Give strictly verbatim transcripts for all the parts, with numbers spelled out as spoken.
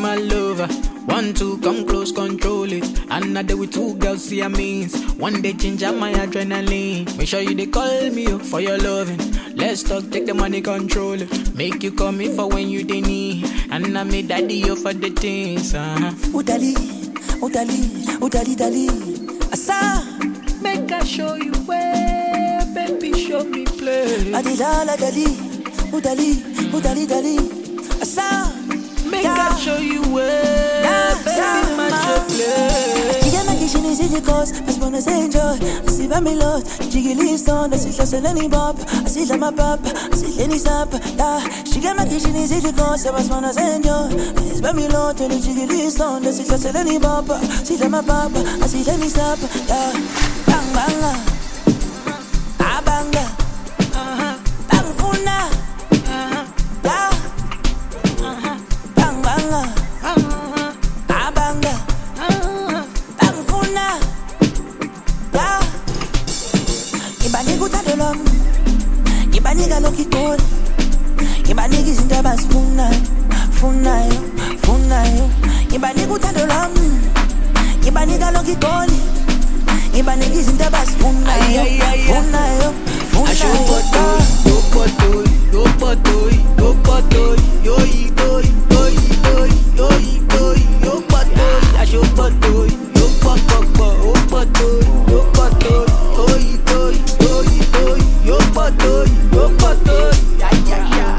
my lover. One, two, come close, control it. Another with two girls, see I means. One day change up my adrenaline. Make sure you they call me up for your loving. Let's talk, take the money, control it. Make you call me for when you they need. And I made daddy you for the things. Uh-huh. Udali, Udali, Udali, Dali. Asa, make I show you where, baby, show me play. Adilala, Dali, Udali, Udali, Dali. Asa, make I show you where, yeah, baby, match your play. Kitchen is easy cause I wanna say enjoy. I see by me lot, jiggy leaves on. I see just a lenny bop. I see my pop, I see lenny sap. She get my kitchen is easy cause I wanna say enjoy. I see by me lot, and the jiggy leaves on. I see just a lenny bop. I see my pop, I see lenny sap. Bang bang, ah bang, bang funa, yeah, bang bang. Ibaniga lokitol Ibaniga izinto abazifunayo Funayo, funayo Ibaniga uthando lami Ibaniga lokitol Ibaniga izinto abazifunayo Funayo, funayo Yo potoy, yo potoy, yo potoy, yo itoy, yo itoy, yo itoy, yo potoy, asho potoy, yo popopo, yo potoy, yo potoy, yo itoy, yo itoy, yo potoy, yo potoy, ya ya ya.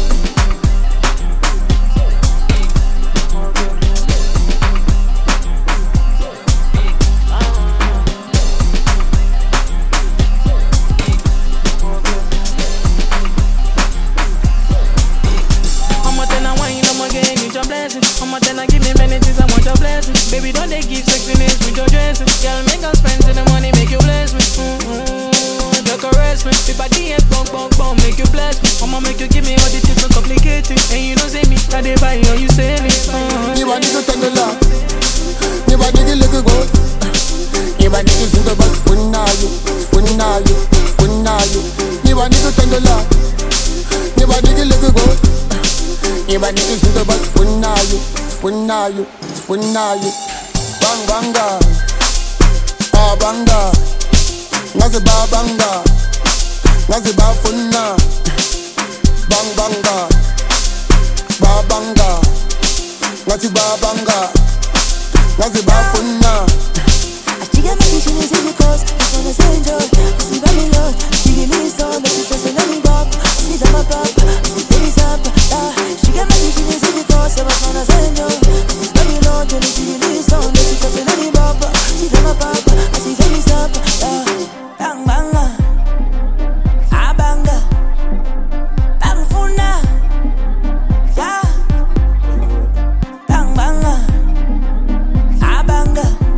I'ma tell her give me many things, I want your blessing. Baby, don't they give sexiness with your dressing? Girl, make us spend the money, make you bless me. Mm-hmm, the caress me. If I D M, bong, bong, bong, make you bless me. I'ma make you give me all the things so complicated. And you don't say me, now they buy or you sell it. You want to tell the law. You want to look good. You want to think about fun now you, fun now you, fun now you. You want to tell the law. You want to look good. Iba niggas think about funayo, funayo, funayo. Bang banga, ah banga. Nazi ba banga, nazi ba funa. Bang banga, ba banga. Nazi ba banga, nazi ba funa. She get my kitchen is easy cause I wanna say enjoy. I see by me lot, she get me stoned. But she just a lenny bop. I see that my pop, I see lenny sap. She get my kitchen is easy cause I wanna say enjoy. I see by me lot, and she get me stoned. But she just a lenny bop. I see that my pop, I see lenny sap. Bang bang, ah bang, bang funa, yeah. Bang bang, ah bang.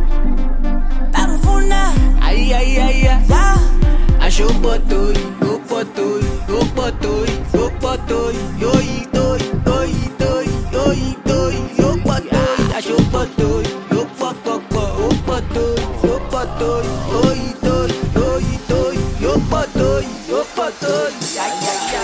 Ay, ay, ay, ay. Yeah. Asho potoy, yo potoy, yo potoy, yo potoy, yo itoy, yo itoy, yo itoy, yo potoy. Asho potoy, yo popopo, yo potoy, yo potoy, yo itoy, yo itoy, yo potoy, yo potoy. Ya, ya, ya.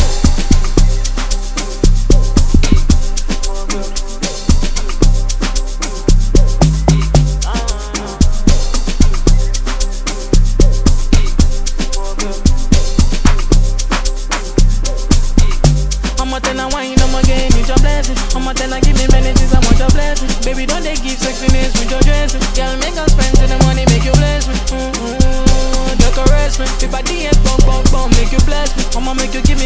I'ma tell her wine, I'ma get need your blessing. I'ma tell her give me many things, I want your blessing. Baby, don't they give sexiness with your dressing? Girl, make us spend the money, make you bless me. Mm-hmm, the caress me. If I D M, bong, bong, bong, make you bless me. I'ma make you give me